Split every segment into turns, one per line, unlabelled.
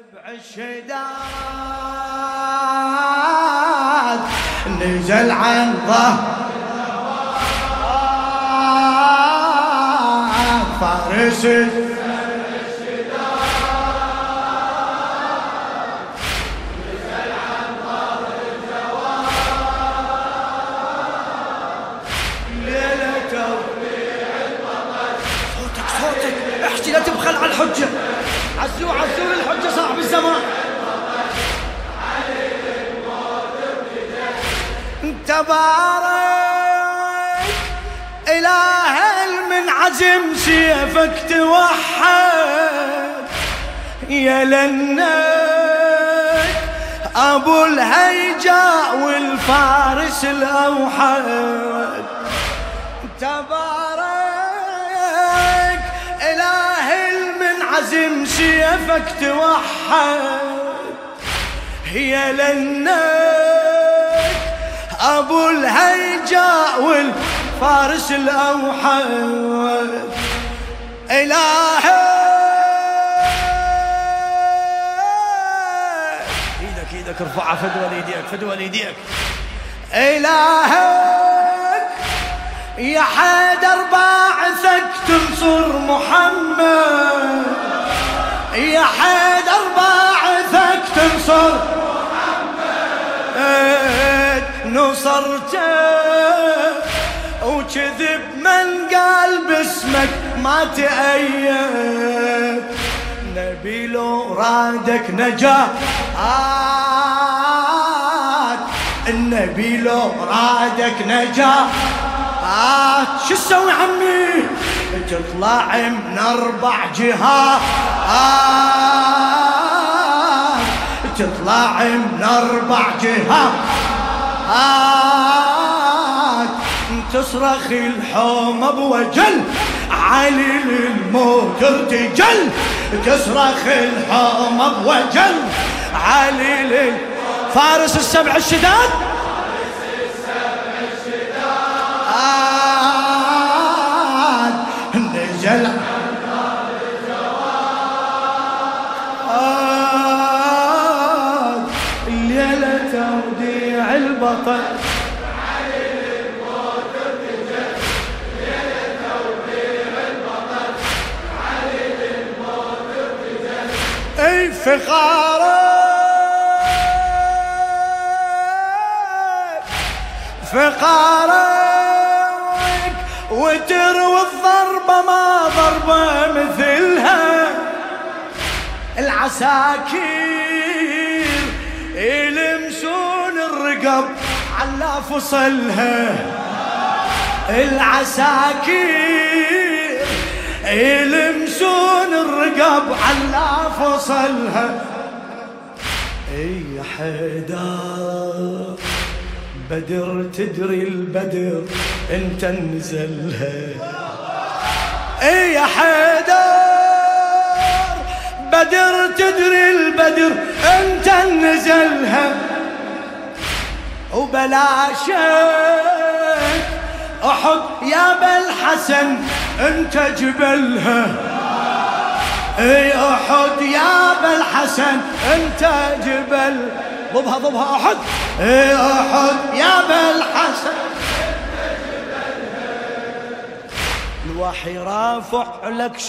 الشداد نزل عن ظهر فارس احكي لا تبخل على الحجة. عزوا الحجة صاحب الزمان. تبارك إله المنعزم سيفك توحد يا لنك أبو الهيجاء والفارس الأوحد. تبارك إله المنعزم سيفك توحد يا لنك أبو الهيجاء والفارس الأوحد. إلهي ايدك ارفعها فدوى ليديك إلهك يا حيدر باعثك تنصر محمد. يا حيدر باعثك تنصر محمد. نصرته وكذب من قال باسمك ما تأيد. نبي لو رادك نجاة النبي لو رادك نجاة شو تسوي عمي؟ تطلع من 4 جهات تطلع من 4 جهات تصرخ الحومة بوجل علي للموت ارتجل. تصرخ الحومة بوجل علي فارس السبع الشداد. نزل الليلة توديع البطل اي فقارك وتروي الضربة ما ضربة مثلها. العساكر يلمسون الرقب على فصلها. العساكر يلمسون الرقب على فصلها. اي يا حيدر بدر تدري البدر انت نزلها. اي يا حيدر بدر تدري البدر انت نزلها. وبلاشك احد يا بالحسن انت جبلها. اي احد يا بالحسن انت جبل. ضبها احد. اي احد يا بالحسن الوحي رافع لك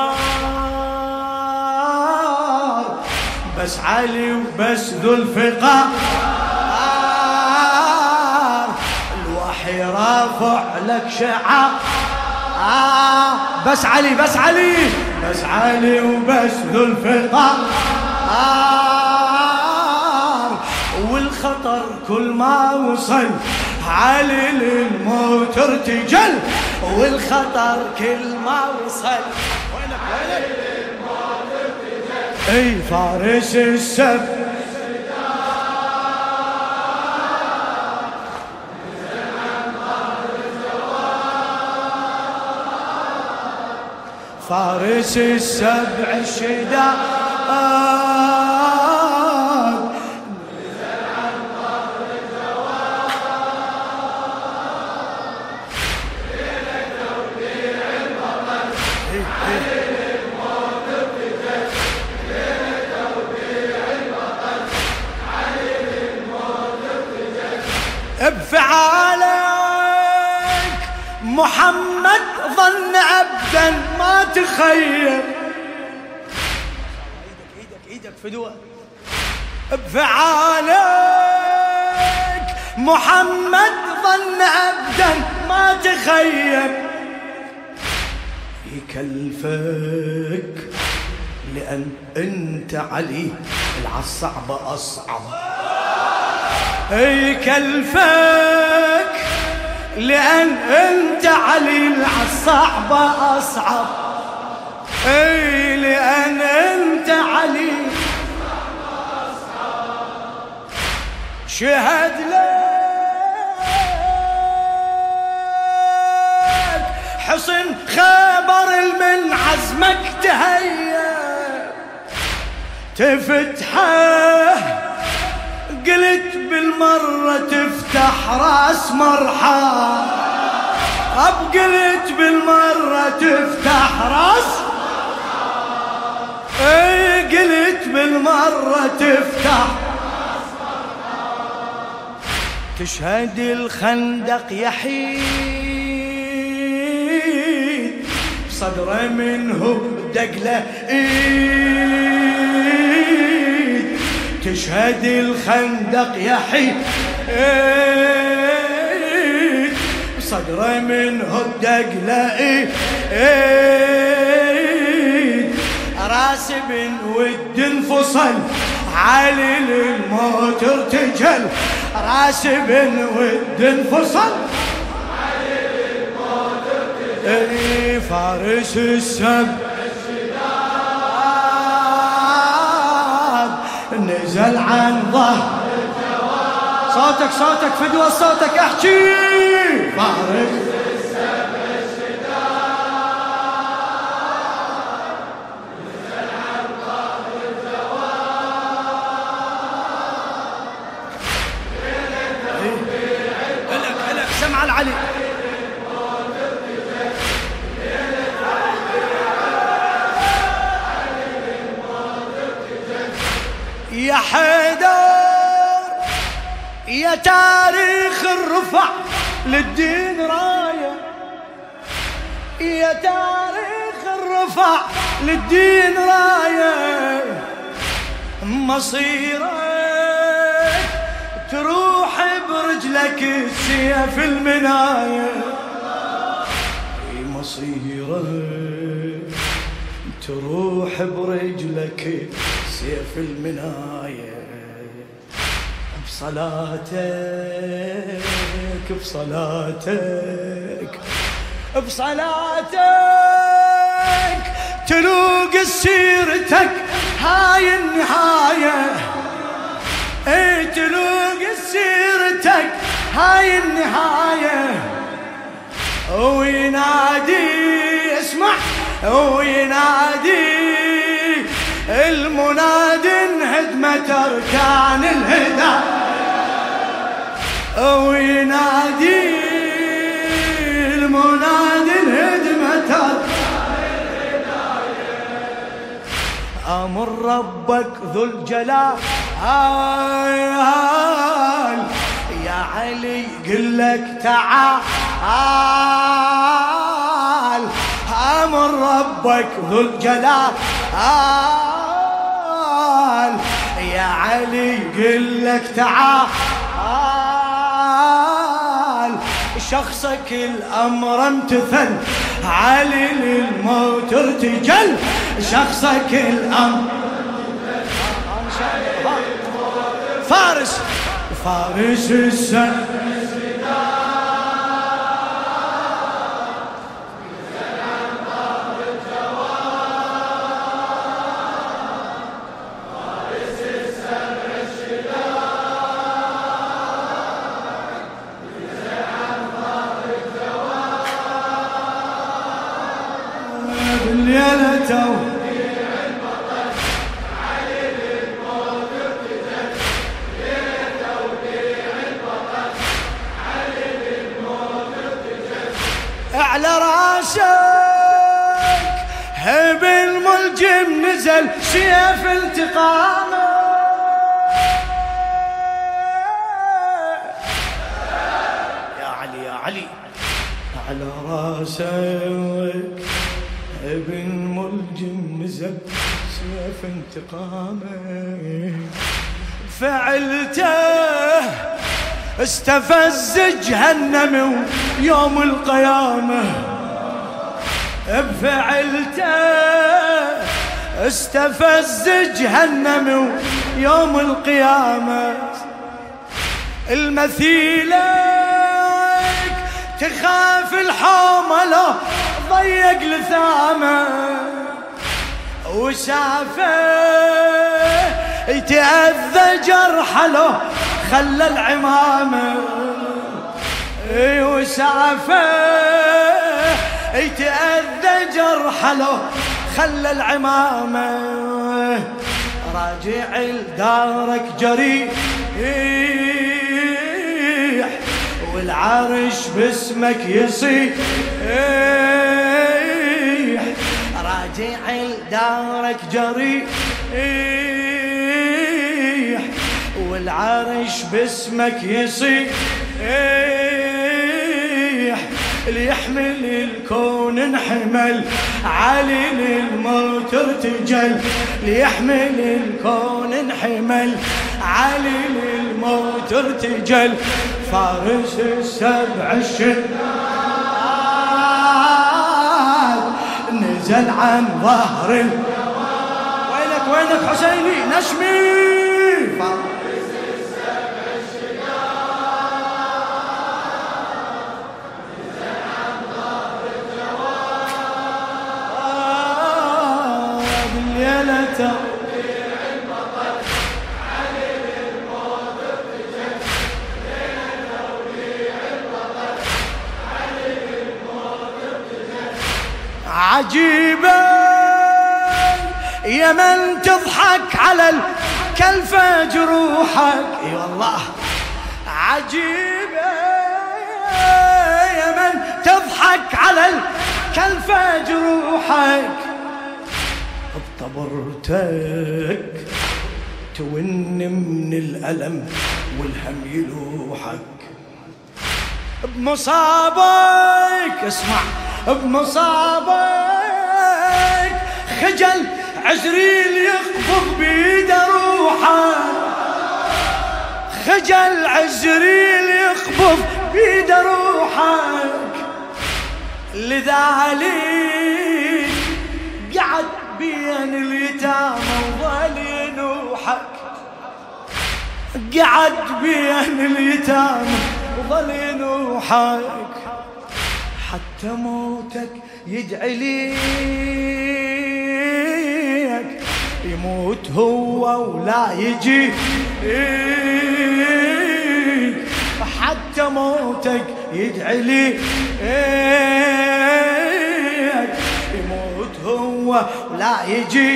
شعار بس علي وبس ذو الفقار. الوحي رافع لك شعار بس علي بس علي وبس ذو الفقار. والخطر كل ما وصل علي للموت ارتجل. والخطر كل ما وصل علي للموت ارتجل. اي فارس السبع فارس السبع الشداد محمد ظن عبدا ما تخير. ايدك فدوة بفعالك، محمد ظن عبدا ما تخير. يكلفك لأن أنت علي العصعبة أصعب. يكلفك لأن أنت علي العصعبة أصعب. لأن أنت علي شهد لك حصن خبر من عزمك تهيأ. تفتحه قلت بالمرة تفتح راس مرحى. قلت بالمرة تفتح راس، قلت بالمرة تفتح. تشهد الخندق يحيد صدره منه دقله ايد. تشهد الخندق يحيد صدره منه الدقله ايد. راسب ود انفصل علي للموت ارتجل. راسب ود انفصل علي للموت ارتجل. فارس السب نزل عن ظهر الجواد. صوتك فدوة صوتك احكي. فارس السب نزل عن ظهر الجواد. هلك سمع العلي. يا حيدر يا تاريخ الرفع للدين راية. يا تاريخ الرفع للدين راية. مصيرك تروح برجلك السيف المناية. مصيرك تروح برجلك سيف المناية. بصلاتك تلوق سيرتك هاي النهاية. تلوق سيرتك هاي النهاية. وينادي اسمع وينادي المناد انهدمت اركان الهداية. وينادي المناد انهدمت اركان الهداية. امر ربك ذو الجلال يا علي قل لك تعال. امر ربك ذو الجلال يا علي قل لك تعال. شخصك الامر امتثل علي للموت ارتجل. شخصك الامر فارس السن بالليلة على راسك هب الملجم نزل سيف التقامه. يا علي على
فارسك ابن ملجم نزل سيف انتقامه، فعلته استفز جهنم يوم القيامة، بفعلته استفز جهنم يوم القيامة. المثيلك تخاف الحومة لو ضيق لثامه، وشافه يتأذى جرحه لو خلى العمامة، وشافه يتأذى جرحه لو خلى العمامة. راجع لدارك جريح والعرش باسمك يصيح، راجع لدارك جريح والعرش باسمك يصيح، ليحمل الكون انحمل علي للموت ارتجل، ليحمل الكون انحمل علي للموت ارتجل. فارس السبع الشداد نزل عن ظهر وينك وينك حسيني نشمي. فارس السبع الشداد نزل عن ظهر الجواد، الليلة عجيبة يا من تضحك على الكلفة جروحك، اي والله عجيبة يا من تضحك على الكلفة جروحك. بطبرتك تون من الألم والهم يلوحك، بمصابك اسمع بمصابك خجل عزريل يقبض بيد روحك، خجل عزريل يقبض بيد روحك. لذلك قعد بين اليتامى وظل ينوحك، قعد بين اليتامى وظل ينوحك. حتى موتك يدعي ليك، يموت هو ولا يجيك، حتى موتك يدعي ليك، يموت هو ولا يجيك.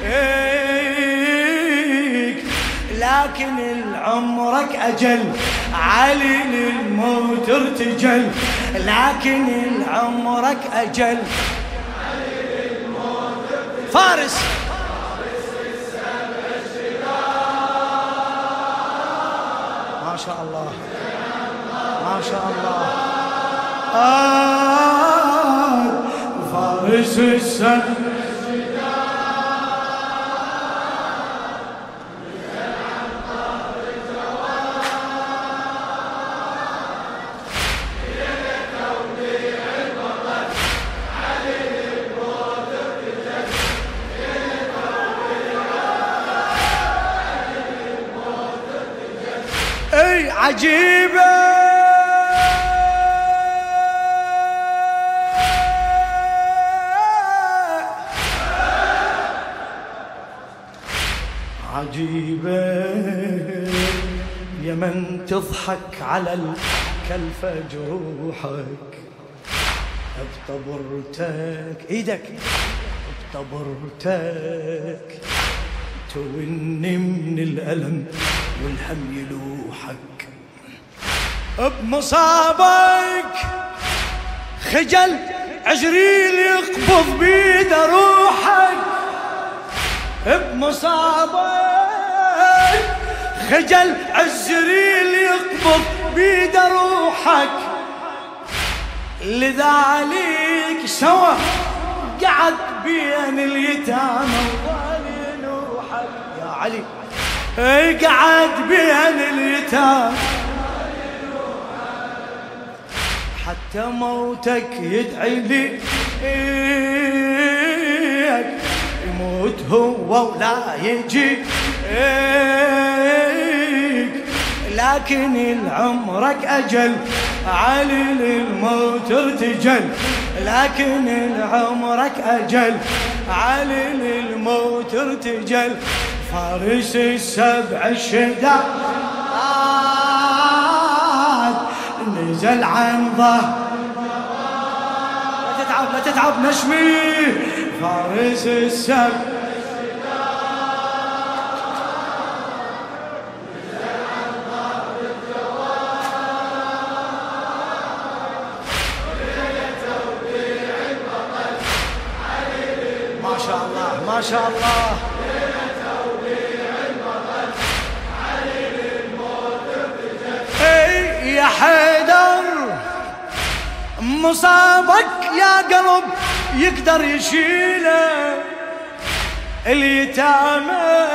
لكن العمرك أجل علي للموت ارتجل، لكن العمرك أجل علي للموت ارتجل. فارس السبع الشداد ما شاء الله ما شاء الله. فارس السبع عجيبة عجيبة يا من تضحك على الكلفة جروحك. بطبرتك ايدك بطبرتك توني من الألم والهم يلوحك. بمصابك خجل عزريل يقبض بيد روحك، بمصابك خجل عزريل يقبض بيد روحك. لذلك سوى قعد بين اليتامى وظل نوحك يا علي، قعد بين اليتامى حتى موتك يدعي لي يموت هو ولا يجي، لكن العمرك أجل علي للموت ارتجل، لكن العمرك أجل علي للموت ارتجل. فارس السبع الشداد نزل عن ظهر، لا تتعب نشمي. فارس السبع ما شاء الله ما شاء الله. اي يا حيدر مصابك يا قلب يقدر يشيله، اليتامى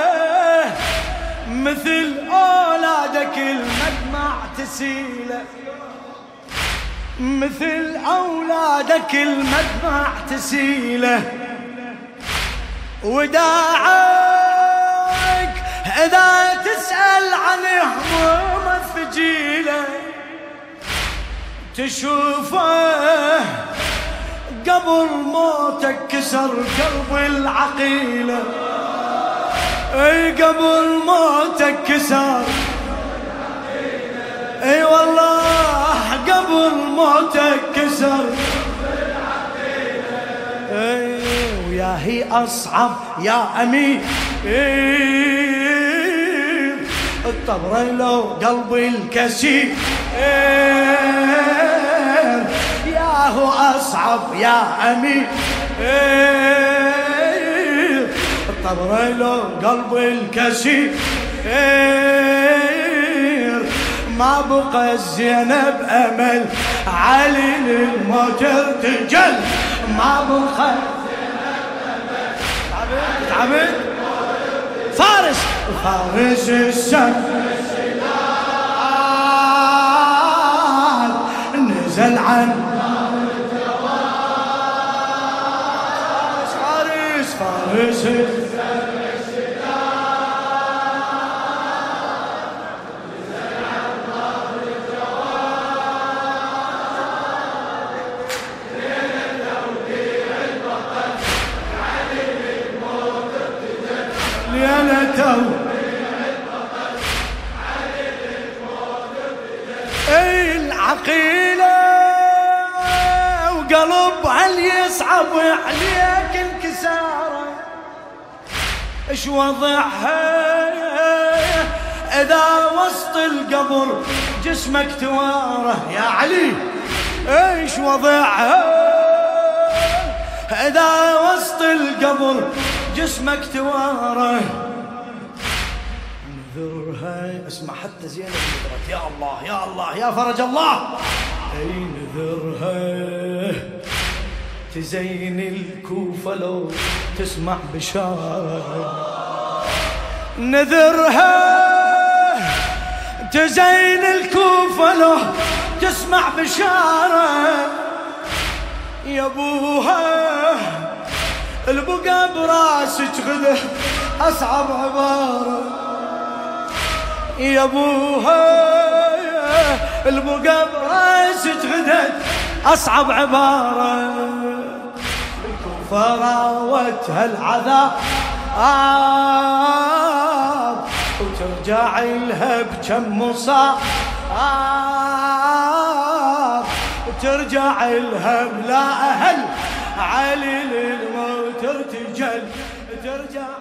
مثل اولادك المدمع تسيله، مثل اولادك المدمع تسيله. وداعك اذا تسأل عن هموم الثقيله تشوفه قبل موتك كسر قلب العقيله، اي قبل موتك كسر، اي والله قبل موتك كسر. اي ويا هي اصعب يا امير الطبرة لو قلبي الكسير، يا هو أصعب يا أمير الطبرة لو قلبي الكسير. ما بقى الزينب أمل علي للموت ارتجل، ما بقى تعبت فارس فارس السبع نزل عن فارس فارس العقيلة وقلب هل يصعب عليك انكساره، ايش وضعها اذا وسط القبر جسمك تواره يا علي، ايش وضعها اذا وسط القبر جسمك تواره. نذرها اسمع حتى زينب نذرت يا الله يا الله يا فرج الله، اي نذرها تزين الكوفة لو تسمع بشارة، نذرها تزين الكوفة لو تسمع بشارة. يا ابوها البقى براسك غده اصعب عبارة، يا ابوها البقى براسك غده اصعب عبارة. الكوفة راوتها العذاب وترجع لها بكم مصاب، وترجع لها بلا اهل علي للموت ارتجل، ترجع